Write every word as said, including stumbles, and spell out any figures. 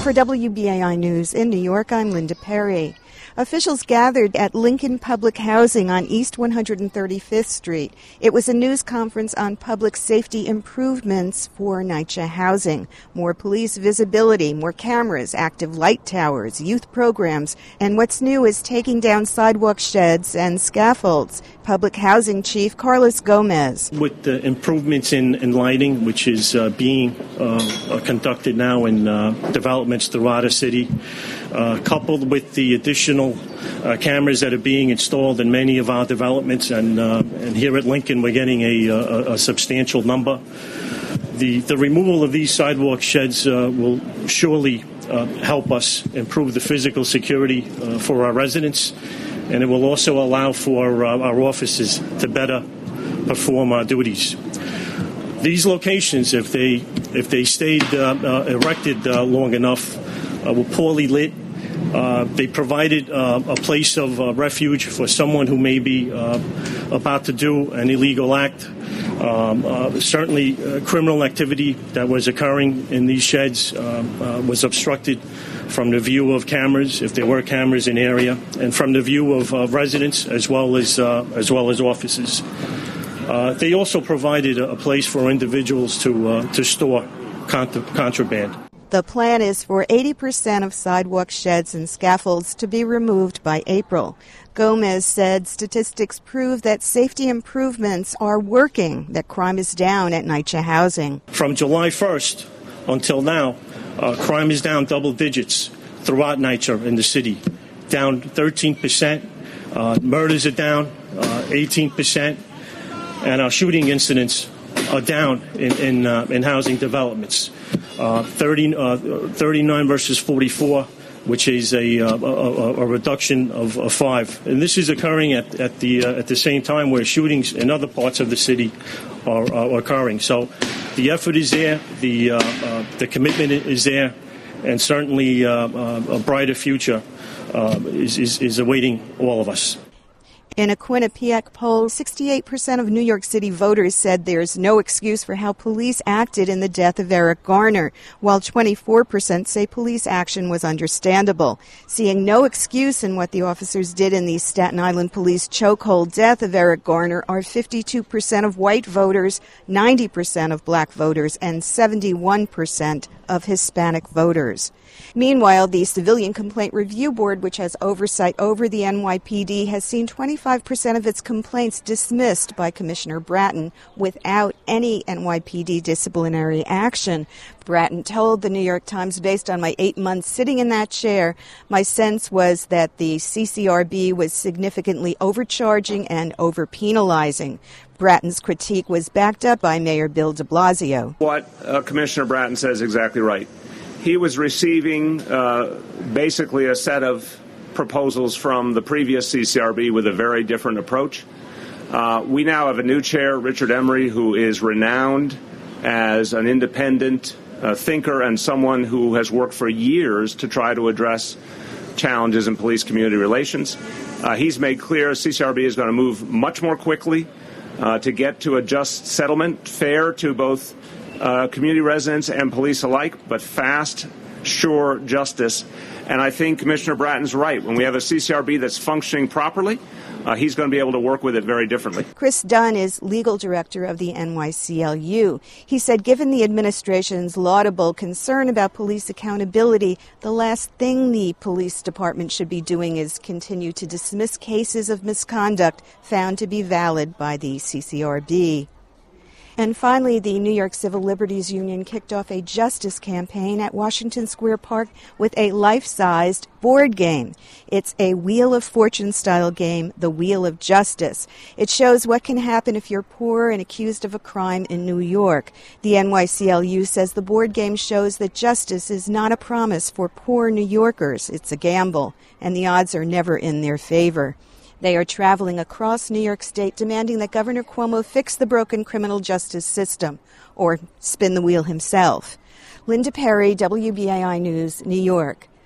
For W B A I News in New York, I'm Linda Perry. Officials gathered at Lincoln Public Housing on East one hundred thirty-fifth Street. It was a news conference on public safety improvemements for NYCHA housing. More police visibility, more cameras, active light towers, youth programs, and what's new is taking down sidewalk sheds and scaffolds. Public Housing Chief Carlos Gomez. With the improvements in, in lighting, which is uh, being uh, conducted now in uh, developments throughout the city, uh, coupled with the additional uh, cameras that are being installed in many of our developments, and uh, and here at Lincoln we're getting a, a, a substantial number. The, the removal of these sidewalk sheds uh, will surely uh, help us improve the physical security uh, for our residents, and it will also allow for uh, our officers to better perform our duties. These locations, if they if they stayed uh, uh, erected uh, long enough, uh, were poorly lit. Uh, they provided uh, a place of uh, refuge for someone who may be uh, about to do an illegal act. Um, uh, certainly, uh, criminal activity that was occurring in these sheds uh, uh, was obstructed from the view of cameras, if there were cameras in the area, and from the view of uh, residents as well as uh, as well as officers. Uh, they also provided a, a place for individuals to uh, to store contra- contraband. The plan is for eighty percent of sidewalk sheds and scaffolds to be removed by April. Gomez said statistics prove that safety improvements are working, that crime is down at NYCHA housing. From July first until now, uh, crime is down double digits throughout NYCHA in the city, down thirteen percent. Uh, murders are down uh, eighteen percent, and our shooting incidents are down in in, uh, in housing developments. Uh, thirty, uh, thirty-nine versus forty-four, which is a, uh, a, a reduction of, of five. And this is occurring at, at the uh, at the same time where shootings in other parts of the city are, are occurring. So the effort is there, the uh, uh, the commitment is there, and certainly uh, uh, a brighter future uh, is, is, is awaiting all of us. In a Quinnipiac poll, sixty-eight percent of New York City voters said there's no excuse for how police acted in the death of Eric Garner, while twenty-four percent say police action was understandable. Seeing no excuse in what the officers did in the Staten Island police chokehold death of Eric Garner are fifty-two percent of white voters, ninety percent of black voters, and seventy-one percent of Hispanic voters. Meanwhile, the Civilian Complaint Review Board, which has oversight over the N Y P D, has seen twenty-five percent of its complaints dismissed by Commissioner Bratton without any N Y P D disciplinary action. Bratton told the New York Times, based on my eight months sitting in that chair, my sense was that the C C R B was significantly overcharging and overpenalizing. Bratton's critique was backed up by Mayor Bill de Blasio. What uh, Commissioner Bratton says is exactly right. He was receiving uh, basically a set of proposals from the previous C C R B with a very different approach. Uh, we now have a new chair, Richard Emery, who is renowned as an independent uh, thinker and someone who has worked for years to try to address challenges in police-community relations. Uh, he's made clear C C R B is going to move much more quickly uh, to get to a just settlement, fair to both Uh, community residents and police alike, but fast, sure justice. And I think Commissioner Bratton's right. When we have a C C R B that's functioning properly, uh, he's going to be able to work with it very differently. Chris Dunn is legal director of the N Y C L U. He said given the administration's laudable concern about police accountability, the last thing the police department should be doing is continue to dismiss cases of misconduct found to be valid by the C C R B. And finally, the New York Civil Liberties Union kicked off a justice campaign at Washington Square Park with a life-sized board game. It's a Wheel of Fortune-style game, the Wheel of Justice. It shows what can happen if you're poor and accused of a crime in New York. The N Y C L U says the board game shows that justice is not a promise for poor New Yorkers. It's a gamble, and the odds are never in their favor. They are traveling across New York State demanding that Governor Cuomo fix the broken criminal justice system or spin the wheel himself. Linda Perry, W B A I News, New York.